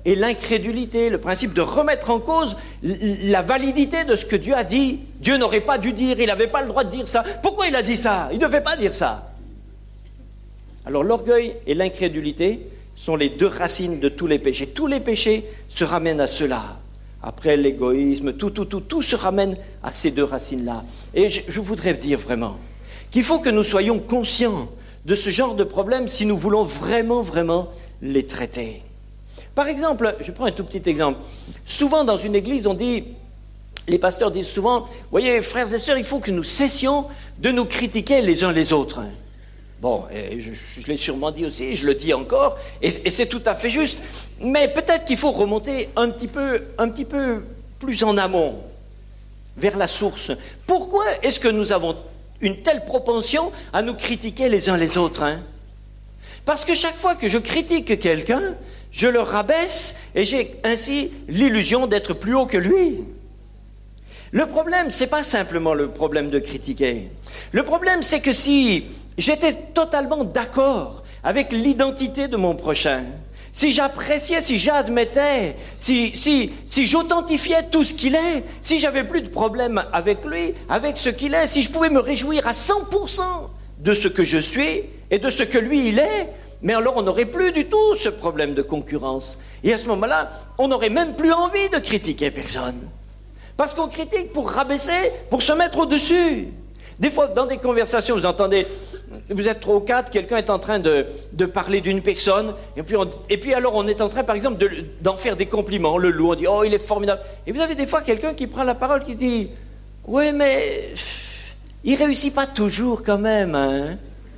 est l'incrédulité, le principe de remettre en cause la validité de ce que Dieu a dit. Dieu n'aurait pas dû dire, il n'avait pas le droit de dire ça. Pourquoi il a dit ça? Il ne devait pas dire ça. Alors l'orgueil et l'incrédulité sont les deux racines de tous les péchés. Tous les péchés se ramènent à cela. Après l'égoïsme, tout, tout, tout, tout se ramène à ces deux racines-là. Et je, je voudrais dire vraiment qu'il faut que nous soyons conscients de ce genre de problème si nous voulons vraiment, vraiment les traiter. Par exemple, je prends un tout petit exemple. Souvent dans une église, on dit, les pasteurs disent souvent, voyez, frères et sœurs, il faut que nous cessions de nous critiquer les uns les autres. Bon, et je, je l'ai sûrement dit aussi, je le dis encore, et, et c'est tout à fait juste. Mais peut-être qu'il faut remonter un petit peu, un petit peu plus en amont, vers la source. Pourquoi est-ce que nous avons une telle propension à nous critiquer les uns les autres, hein? Parce que chaque fois que je critique quelqu'un, je le rabaisse et j'ai ainsi l'illusion d'être plus haut que lui. Le problème, c'est pas simplement le problème de critiquer. Le problème, c'est que si j'étais totalement d'accord avec l'identité de mon prochain, si j'appréciais, si j'admettais, si, si, si j'authentifiais tout ce qu'il est, si j'avais plus de problème avec lui, avec ce qu'il est, si je pouvais me réjouir à cent pour cent de ce que je suis et de ce que lui il est, mais alors on n'aurait plus du tout ce problème de concurrence. Et à ce moment-là, on n'aurait même plus envie de critiquer personne. Parce qu'on critique pour rabaisser, pour se mettre au-dessus. Des fois, dans des conversations, vous entendez, vous êtes trois ou quatre, quelqu'un est en train de, de parler d'une personne, et puis, on, et puis alors on est en train, par exemple, de, d'en faire des compliments, le loue, on dit « Oh, il est formidable ». Et vous avez des fois quelqu'un qui prend la parole, qui dit « Oui, mais il réussit pas toujours quand même, hein ».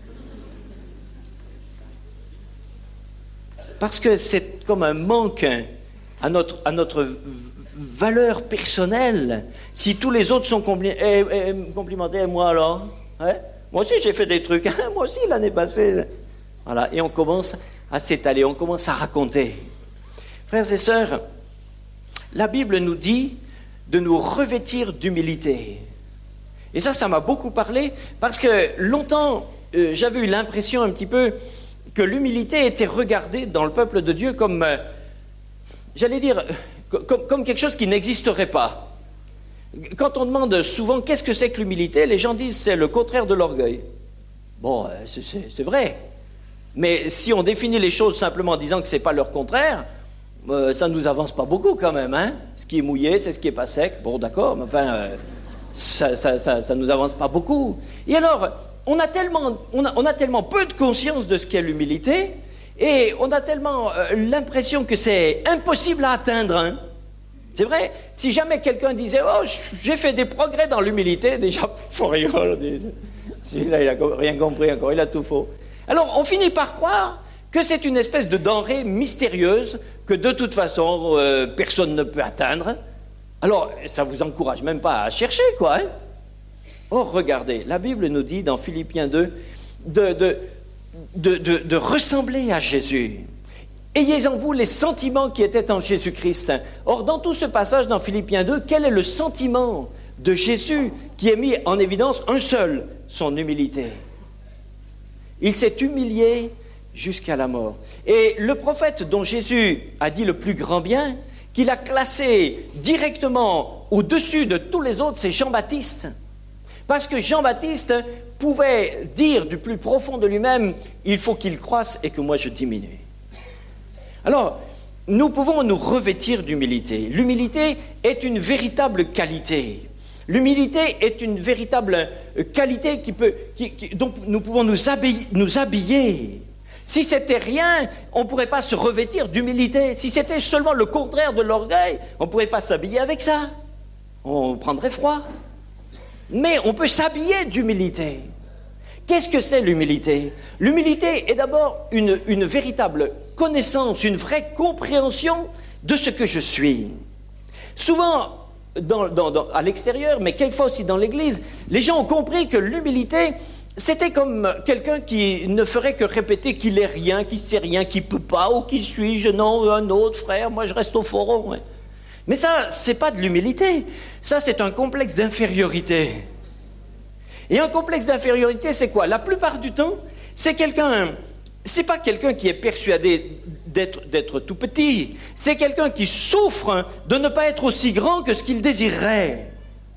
Parce que c'est comme un manque à notre, à notre valeur personnelle. Si tous les autres sont compli- eh, eh, complimentés, et moi alors hein? Moi aussi j'ai fait des trucs, hein? Moi aussi l'année passée. Voilà, et on commence à s'étaler, on commence à raconter. Frères et sœurs, la Bible nous dit de nous revêtir d'humilité. Et ça, ça m'a beaucoup parlé, parce que longtemps, euh, j'avais eu l'impression un petit peu que l'humilité était regardée dans le peuple de Dieu comme, euh, j'allais dire, comme, comme quelque chose qui n'existerait pas. Quand on demande souvent qu'est-ce que c'est que l'humilité, les gens disent c'est le contraire de l'orgueil. Bon, euh, c'est, c'est, c'est vrai. Mais si on définit les choses simplement en disant que c'est pas leur contraire, euh, ça ne nous avance pas beaucoup quand même, hein. Ce qui est mouillé, c'est ce qui est pas sec. Bon, d'accord, mais enfin, euh, ça, ça, ça, ça nous avance pas beaucoup. Et alors, On a, tellement, on, a, on a tellement peu de conscience de ce qu'est l'humilité, et on a tellement euh, l'impression que c'est impossible à atteindre. Hein. C'est vrai, si jamais quelqu'un disait « Oh, j'ai fait des progrès dans l'humilité », déjà, faut rigoler. Celui-là, il n'a rien compris encore, il a tout faux. Alors, on finit par croire que c'est une espèce de denrée mystérieuse que de toute façon, euh, personne ne peut atteindre. Alors, ça ne vous encourage même pas à chercher, quoi, hein. Or, regardez, la Bible nous dit dans Philippiens deux de, de, de, de, de ressembler à Jésus. Ayez en vous les sentiments qui étaient en Jésus-Christ. Or, dans tout ce passage dans Philippiens deux, quel est le sentiment de Jésus qui est mis en évidence? Un seul, son humilité. Il s'est humilié jusqu'à la mort. Et le prophète dont Jésus a dit le plus grand bien, qu'il a classé directement au-dessus de tous les autres, c'est Jean-Baptiste. Parce que Jean-Baptiste pouvait dire du plus profond de lui-même, il faut qu'il croisse et que moi je diminue. Alors, nous pouvons nous revêtir d'humilité. L'humilité est une véritable qualité. L'humilité est une véritable qualité qui peut, qui, qui, dont nous pouvons nous habiller, nous habiller. Si c'était rien, on ne pourrait pas se revêtir d'humilité. Si c'était seulement le contraire de l'orgueil, on ne pourrait pas s'habiller avec ça. On prendrait froid. Mais on peut s'habiller d'humilité. Qu'est-ce que c'est l'humilité? L'humilité est d'abord une, une véritable connaissance, une vraie compréhension de ce que je suis. Souvent, dans, dans, dans, à l'extérieur, mais quelquefois aussi dans l'Église, les gens ont compris que l'humilité, c'était comme quelqu'un qui ne ferait que répéter qu'il est rien, qu'il sait rien, qu'il peut pas, ou qui suis-je, non, un autre frère, moi je reste au forum. Ouais. Mais ça, c'est pas de l'humilité. Ça, c'est un complexe d'infériorité. Et un complexe d'infériorité, c'est quoi? La plupart du temps, c'est quelqu'un c'est pas quelqu'un qui est persuadé d'être, d'être tout petit. C'est quelqu'un qui souffre de ne pas être aussi grand que ce qu'il désirerait.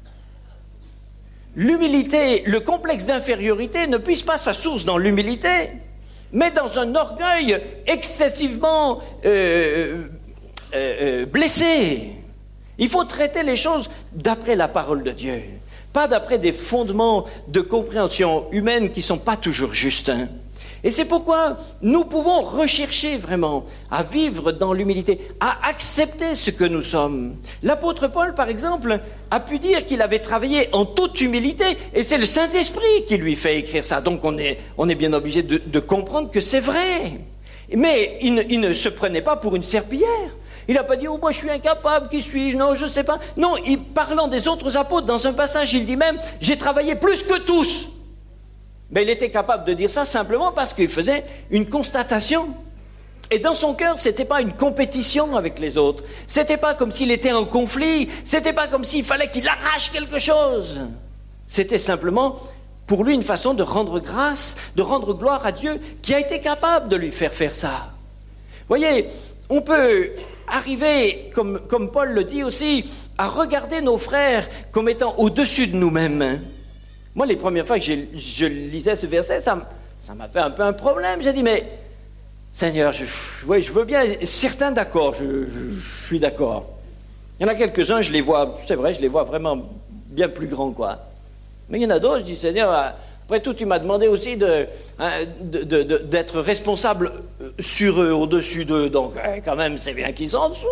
L'humilité, le complexe d'infériorité ne puise pas sa source dans l'humilité, mais dans un orgueil excessivement euh, euh, euh, blessé. Il faut traiter les choses d'après la parole de Dieu, pas d'après des fondements de compréhension humaine qui ne sont pas toujours justes. Hein. Et c'est pourquoi nous pouvons rechercher vraiment à vivre dans l'humilité, à accepter ce que nous sommes. L'apôtre Paul, par exemple, a pu dire qu'il avait travaillé en toute humilité, et c'est le Saint-Esprit qui lui fait écrire ça. Donc on est, on est bien obligé de, de comprendre que c'est vrai. Mais il ne, il ne se prenait pas pour une serpillière. Il n'a pas dit « Oh, moi je suis incapable, qui suis-je? Non, je ne sais pas. » Non, il, parlant des autres apôtres, dans un passage, il dit même « J'ai travaillé plus que tous. » Mais il était capable de dire ça simplement parce qu'il faisait une constatation. Et dans son cœur, ce n'était pas une compétition avec les autres. Ce n'était pas comme s'il était en conflit. Ce n'était pas comme s'il fallait qu'il arrache quelque chose. C'était simplement, pour lui, une façon de rendre grâce, de rendre gloire à Dieu qui a été capable de lui faire faire ça. Vous voyez, on peut arriver, comme, comme Paul le dit aussi, à regarder nos frères comme étant au-dessus de nous-mêmes. Moi, les premières fois que je, je lisais ce verset, ça, ça m'a fait un peu un problème. J'ai dit, mais Seigneur, je, oui, je veux bien, certains d'accord, je, je, je suis d'accord. Il y en a quelques-uns, je les vois, c'est vrai, je les vois vraiment bien plus grands, quoi. Mais il y en a d'autres, je dis, Seigneur, après tout, tu m'as demandé aussi de, de, de, de, d'être responsable sur eux, au-dessus d'eux, donc quand même, c'est bien qu'ils sont en dessous.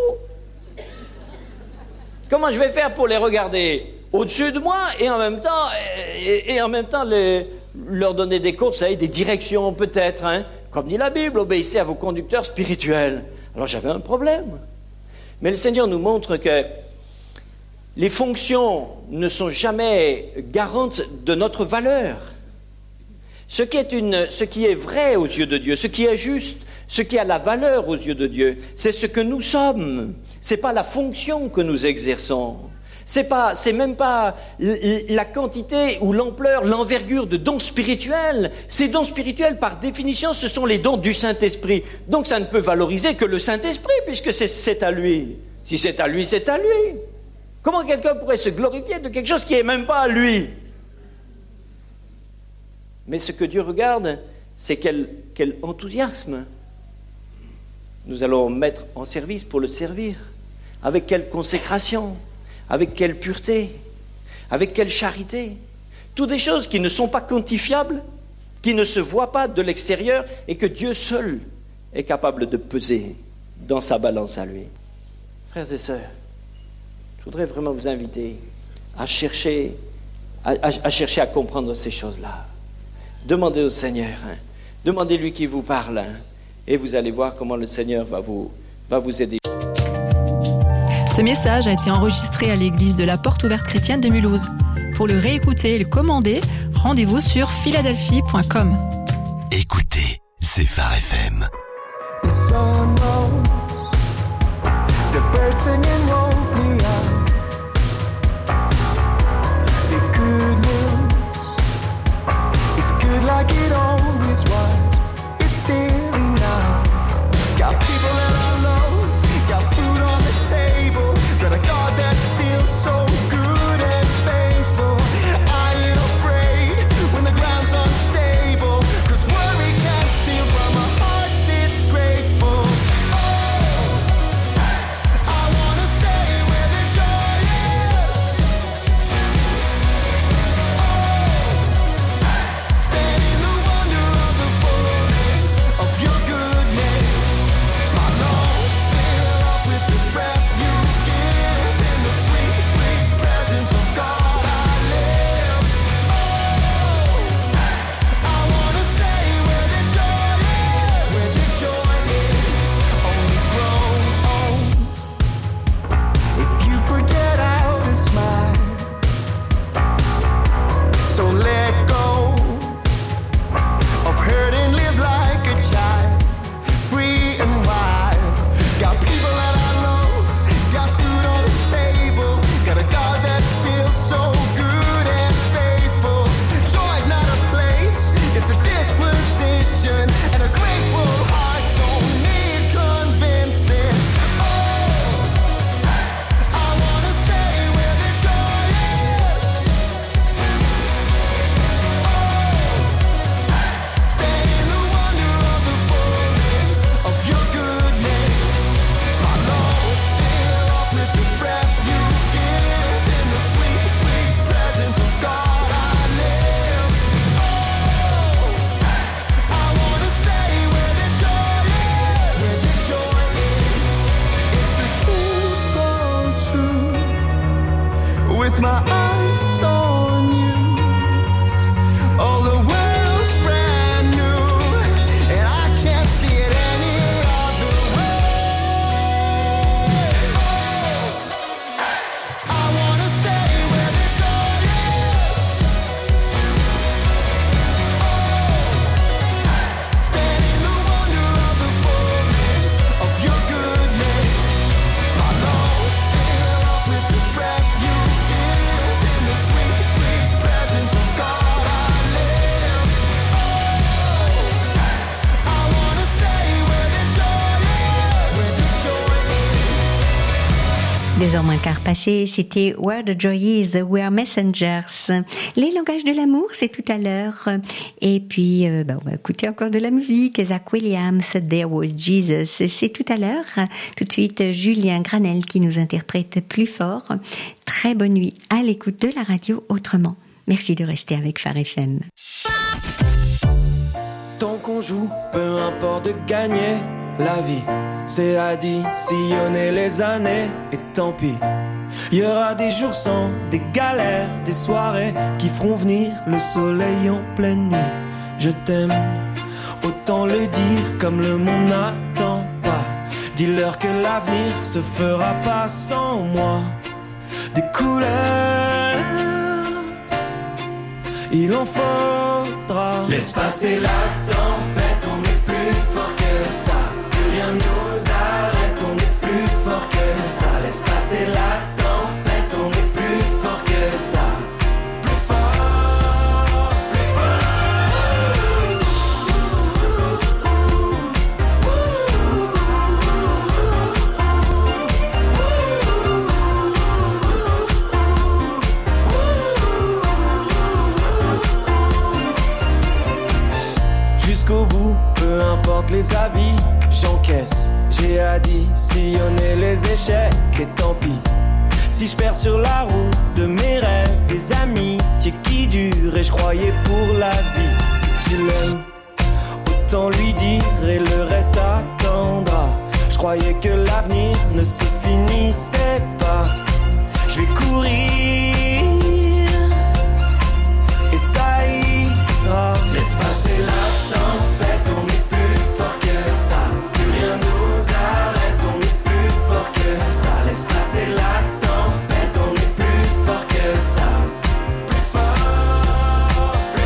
Comment je vais faire pour les regarder au-dessus de moi et en même temps, et, et en même temps les, leur donner des comptes, ça y est, des directions peut-être, hein. Comme dit la Bible, obéissez à vos conducteurs spirituels. Alors j'avais un problème. Mais le Seigneur nous montre que les fonctions ne sont jamais garantes de notre valeur. Ce qui est une, ce qui est vrai aux yeux de Dieu, ce qui est juste, ce qui a la valeur aux yeux de Dieu, c'est ce que nous sommes. C'est pas la fonction que nous exerçons. C'est pas, c'est même pas la quantité ou l'ampleur, l'envergure de dons spirituels. Ces dons spirituels, par définition, ce sont les dons du Saint-Esprit. Donc ça ne peut valoriser que le Saint-Esprit, puisque c'est, c'est à lui. Si c'est à lui, c'est à lui. Comment quelqu'un pourrait se glorifier de quelque chose qui n'est même pas à lui? Mais ce que Dieu regarde, c'est quel, quel enthousiasme nous allons mettre en service pour le servir. Avec quelle consécration, avec quelle pureté, avec quelle charité. Toutes des choses qui ne sont pas quantifiables, qui ne se voient pas de l'extérieur et que Dieu seul est capable de peser dans sa balance à lui. Frères et sœurs, je voudrais vraiment vous inviter à chercher à, à, à chercher à comprendre ces choses-là. Demandez au Seigneur, hein, demandez-lui qui vous parle, hein, et vous allez voir comment le Seigneur va vous, va vous aider. Ce message a été enregistré à l'église de la Porte Ouverte Chrétienne de Mulhouse. Pour le réécouter et le commander, rendez-vous sur philadelphie point com. Écoutez, c'est Phare F M. The sun rose, the birds singing woke me up. The good news is good like it always was. It's still enough. Got people that I love, got food on the table, got a God that's still so good and faithful. I ain't afraid when the ground's unstable, 'cause worry can't steal from a heart this grateful. Oh, I wanna stay Deux heures moins le quart passé, c'était Where the Joy Is, We Are Messengers. Les langages de l'amour, c'est tout à l'heure. Et puis, euh, ben, on va écouter encore de la musique. Zach Williams, There Was Jesus, c'est tout à l'heure. Tout de suite, Julien Granel qui nous interprète Plus fort. Très bonne nuit à l'écoute de la radio autrement. Merci de rester avec Phare F M. Tant qu'on joue, peu importe de gagner la vie, c'est additionner les années et tant pis. Il y aura des jours sans, des galères, des soirées qui feront venir le soleil en pleine nuit. Je t'aime, autant le dire comme le monde n'attend pas. Dis-leur que l'avenir se fera pas sans moi. Des couleurs, il en faudra. Laisse passer la tempête, on est plus fort que ça. Plus rien nous arrête, on est plus fort que ça. Laisse passer la tempête, on est plus fort que ça. Plus fort, plus jusqu'au bout, peu importe les avis, j'encaisse. J'ai additionné les échecs et tant pis. Si je perds sur la route de mes rêves, des amitiés qui durent et je croyais pour la vie. Si tu l'aimes, autant lui dire et le reste attendra. Je croyais que l'avenir ne se finissait pas. Je vais courir et ça ira. Laisse passer la tempête, on est plus fort que ça. Plus rien nous arrête, on est plus fort que ça. Laisse passer la tempête, on est plus fort que ça. Plus fort, plus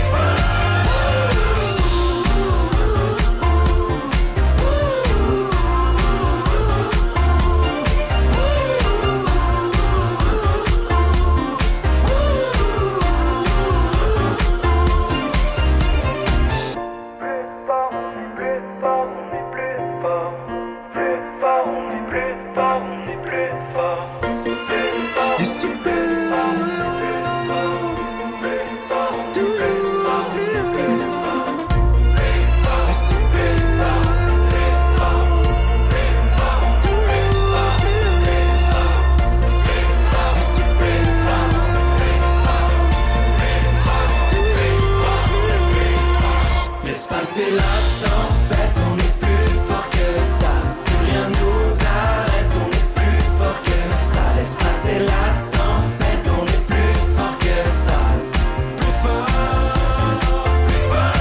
passer la tempête, on est plus fort que ça. Plus rien nous arrête, on est plus fort que ça. Laisse passer la tempête, on est plus fort que ça. Plus fort, plus fort.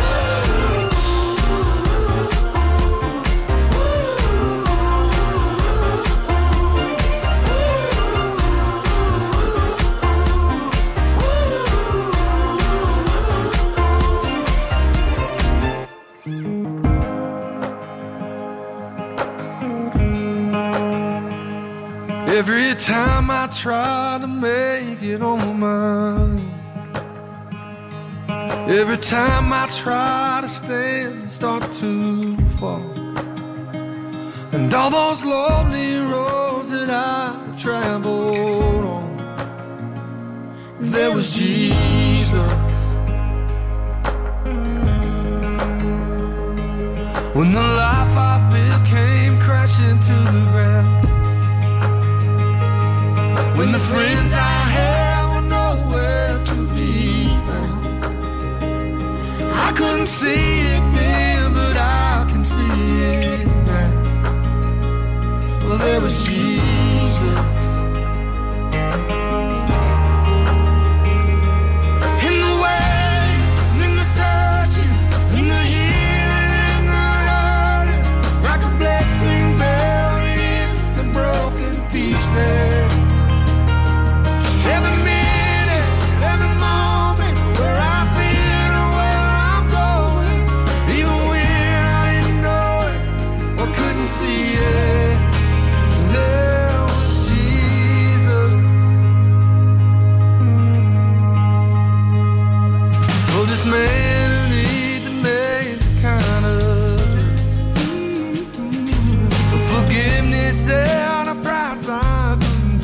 Every time I try to make it on my mind, every time I try to stand, start to fall. And all those lonely roads that I've traveled on, there was Jesus. When the life I built came crashing to the ground, when the friends I had were nowhere to be found. I couldn't see it then, but I can see it now. Well, there was Jesus. In the way, in the searching, in the healing, in the hurting, like a blessing buried in the broken pieces. Every minute, every moment, where I've been or where I'm going, even when I didn't know it or couldn't see it, there was Jesus. For this man who needs a major kind of for forgiveness and a price I couldn't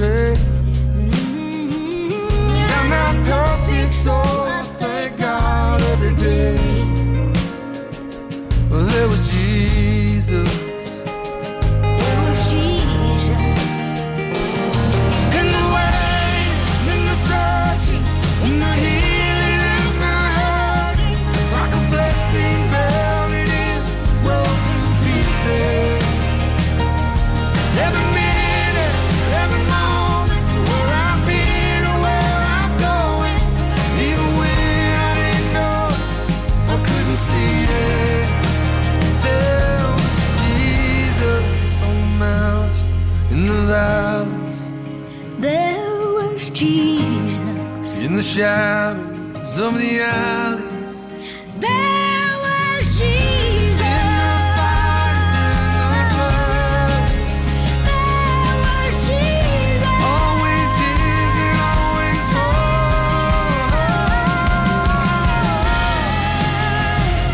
shadows of the alleys. There was Jesus in the fire and the floods. There was Jesus Always is and always was.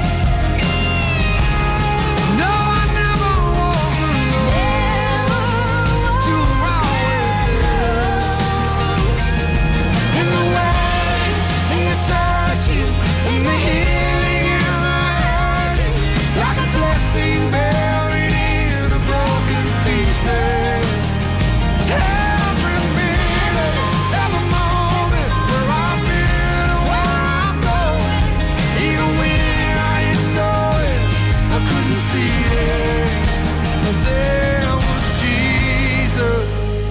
No, I never walk alone. You were always there. In the way, in the searching, in the healing and the hurting, like a blessing buried in the broken pieces. Every minute, every moment, where I've been and where I'm going, even when I didn't know it, I couldn't see it, but there was Jesus.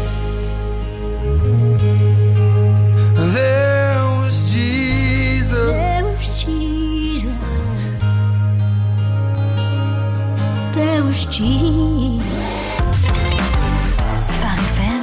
There was Jesus. There was Jesus There was Jesus Phare F M.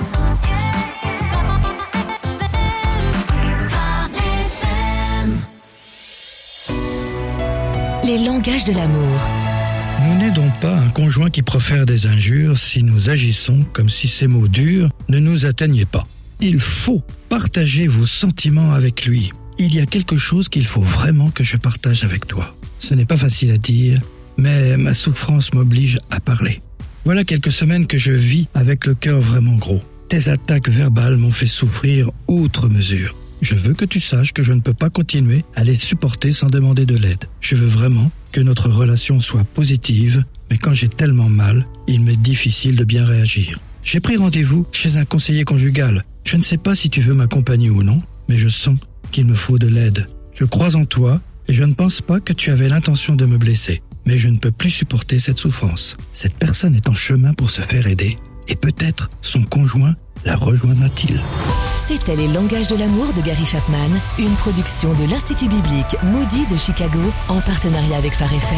Les langages de l'amour. Nous n'aidons pas un conjoint qui profère des injures si nous agissons comme si ces mots durs ne nous atteignaient pas. Il faut partager vos sentiments avec lui. Il y a quelque chose qu'il faut vraiment que je partage avec toi. Ce n'est pas facile à dire, mais ma souffrance m'oblige à parler. Voilà quelques semaines que je vis avec le cœur vraiment gros. Tes attaques verbales m'ont fait souffrir outre mesure. Je veux que tu saches que je ne peux pas continuer à les supporter sans demander de l'aide. Je veux vraiment que notre relation soit positive, mais quand j'ai tellement mal, il m'est difficile de bien réagir. J'ai pris rendez-vous chez un conseiller conjugal. Je ne sais pas si tu veux m'accompagner ou non, mais je sens qu'il me faut de l'aide. Je crois en toi et je ne pense pas que tu avais l'intention de me blesser. Mais je ne peux plus supporter cette souffrance. Cette personne est en chemin pour se faire aider et peut-être son conjoint la rejoindra-t-il. C'était Les langages de l'amour de Gary Chapman, une production de l'Institut biblique Moody de Chicago en partenariat avec Phare F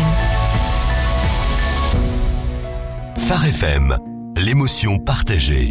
M. Phare F M, l'émotion partagée.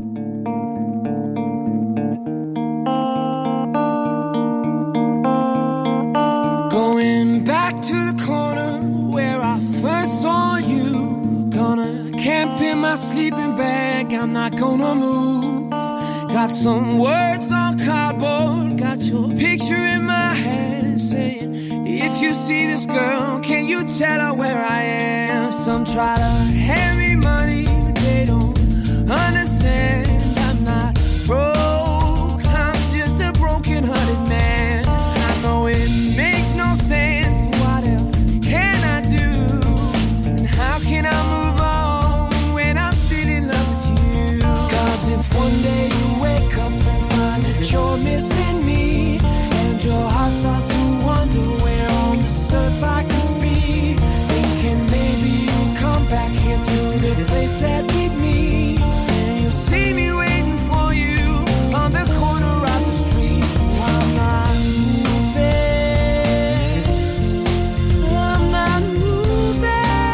Going back to the corner where I first saw you. Gonna camp in my sleeping bag, I'm not gonna move. Got some words on cardboard, got your picture in my hand, saying, if you see this girl, can you tell her where I am? Some try to hand me money, but they don't understand. I'm not broke, I'm just a broken-hearted man. I know it makes no sense, but what else can I do? And how can I move on when I'm still in love with you? Cause if one day you wake up and find that you're missing me, and your heart starts to wonder where on this earth I could be, thinking maybe you'll come back here to the place that with me, and you'll see me waiting for you on the corner of the street. So I'm not moving, I'm not moving.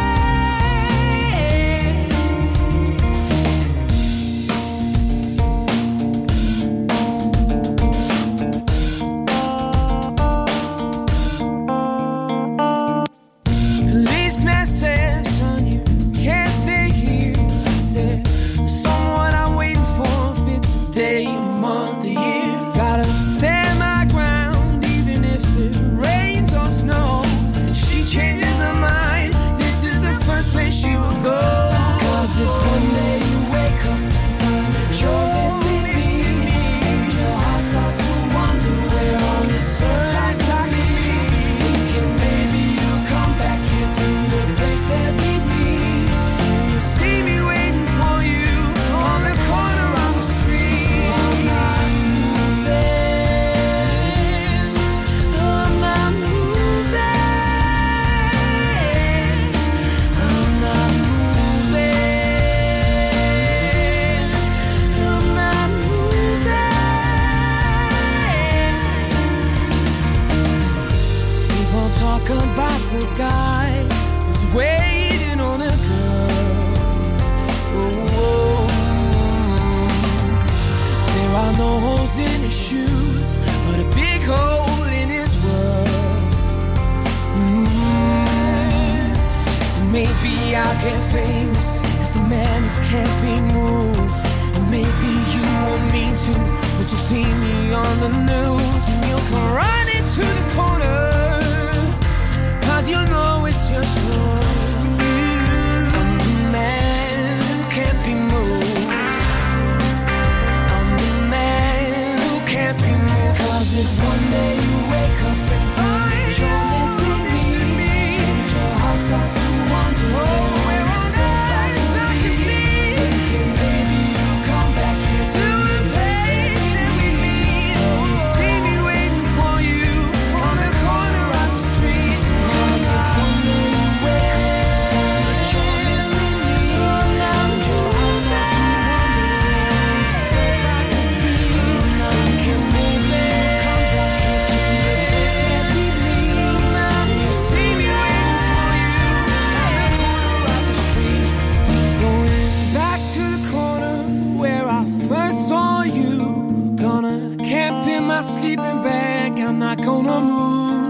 Policeman said, son, you can't stay here. I said, someone I'm waiting for fits a day, a month, a year. Gotta stand my ground, even if it rains or snows. If she changes her mind, this is the first place she will go. Cause if one day you wake up and find that you're missing me, and your heart starts to wonder where all this earth I could be, thinking maybe you'll come back here to the place that with me, and you'll see me waiting for you on the corner of the street. So I'm not moving, I'm not moving, I'm not moving, I'm not moving. People talk about the guy who's waiting on a girl. Oh, there are no holes in his shoes, but a big hole in his world. Mm. Maybe I'll get famous as the man who can't be moved. And maybe you want me to, but you see me on the news and you'll come right